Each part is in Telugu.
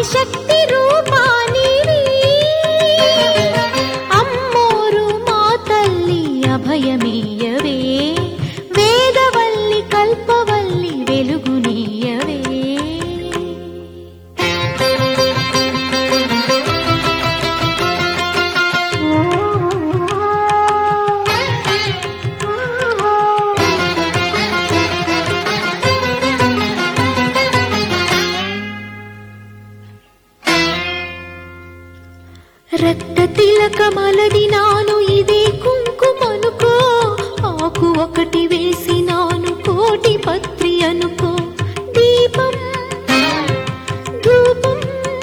ఆదిశక్తి రూపానివి అమ్మోరు మా తల్లి అభయమీయవే వేదవల్లి కల్పవల్లి వెలుగునీయవే రక్త తిలకమలదినాను ఇదే కుంకుమనుకో ఆకు ఒకటి వేసినాను కోటి పత్రి అనుకో దీపం ధూపం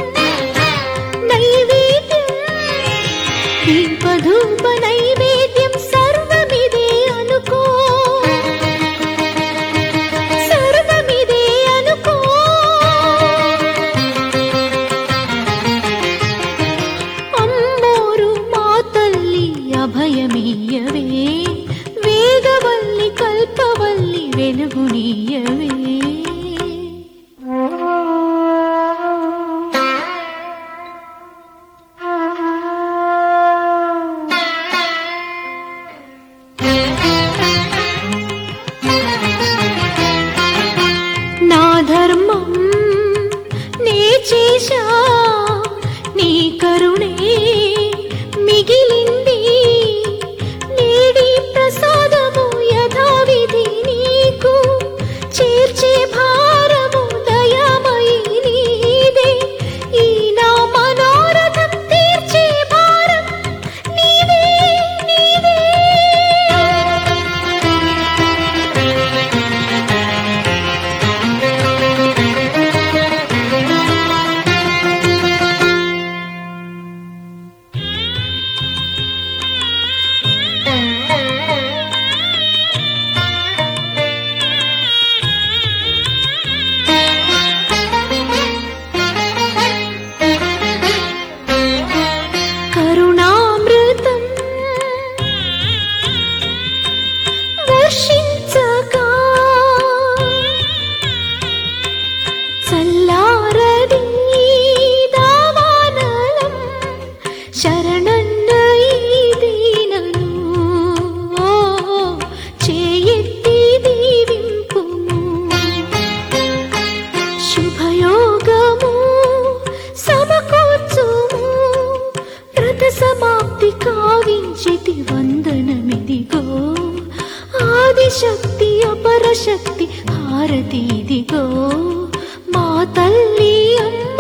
నైవేద్యం దీపధూప నైవేద్యం సర్వమిదే అనుకో సర్వమిదే అనుకో అమ్మోరు మా తల్లి అభయమీయవే వేదవల్లి కల్పవల్లి వెలుగునీయవే నా ధర్మం నే చేశా నీ కరుణే మిగిలింది నేడి ప్రసాదము యథావిధి నీకు చేర్చే భారము దయామయి నీదే ఈ నా మనోరథం తీర్చే భారం నీదే నీదే కరుణామృతం వర్షించగా చల్లారది దావానలం శరణన్న ఈ దీనను చేయెత్తి దీవింపుము శుభయోగము సమకూర్చుము వ్రత సమాప్తి కావించితి వందనమిదిగో ఆదిశక్తి అపరశక్తి హారతిదిగో మా తల్లి అమ్మ